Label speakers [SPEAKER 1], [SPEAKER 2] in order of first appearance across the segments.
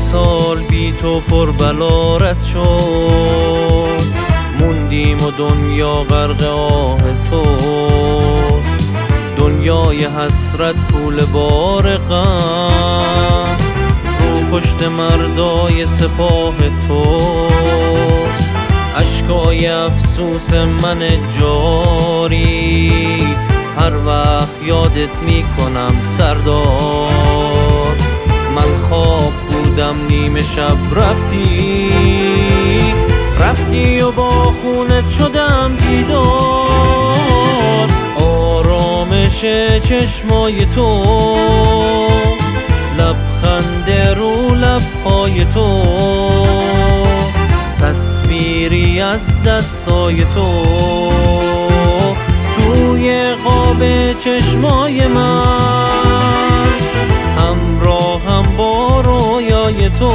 [SPEAKER 1] سال بی تو پر بلا رد شد، موندیم و دنیا غرق آه توست. دنیای حسرت کوله بار غم رو پشت مردای سپاه توست. اشکای افسوس من جاری هر وقت یادت میکنم سردار. من خواب بودم نیمه شب رفتی و با خونت شدم بیدار. آرامش چشمای تو، لبخند رو لبهای تو، تصویری از دستای تو توی قاب چشمای من، همراهم با رویای تو.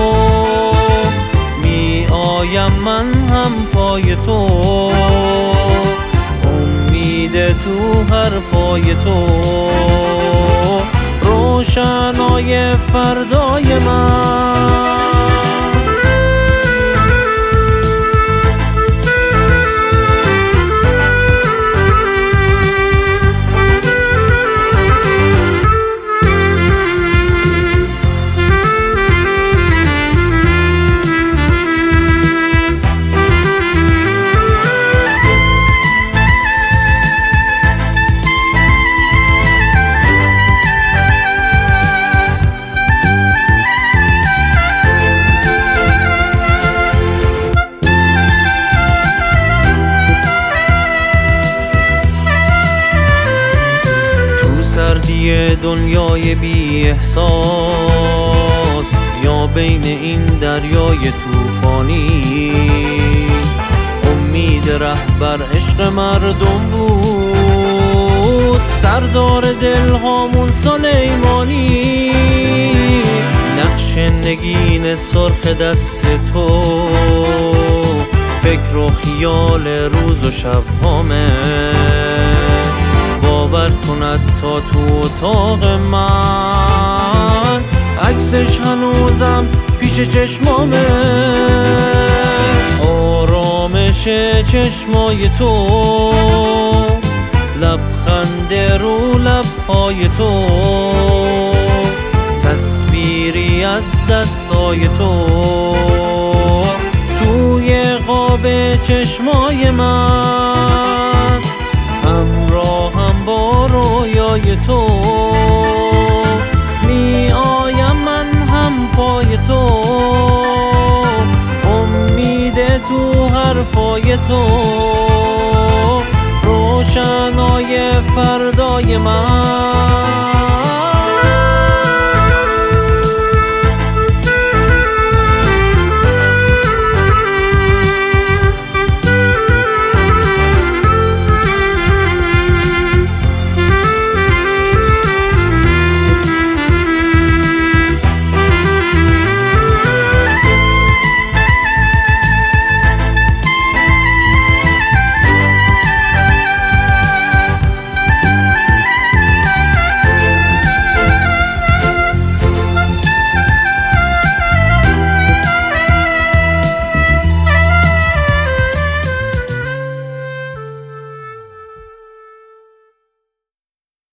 [SPEAKER 1] می آیم من هم پای تو، امید تو حرفای تو، روشنای فردای من. سردی دنیای بی احساس یا بین این دریای طوفانی، امید رهبر عشق مردم بود، سردار دلهامون سلیمانی. نقش نگین سرخ دست تو، فکر و خیال روز و شب هامه. باور کند تا تو اتاق من، عکسش هنوزم پیش چشمامه. آرامش چشمای تو، لبخند رو لبهای تو، تصویری از دستای تو توی قاب چشمای من، همراهم با رویای تو. می آیم من هم پای تو، امید تو حرفای تو، روشنای فردای من.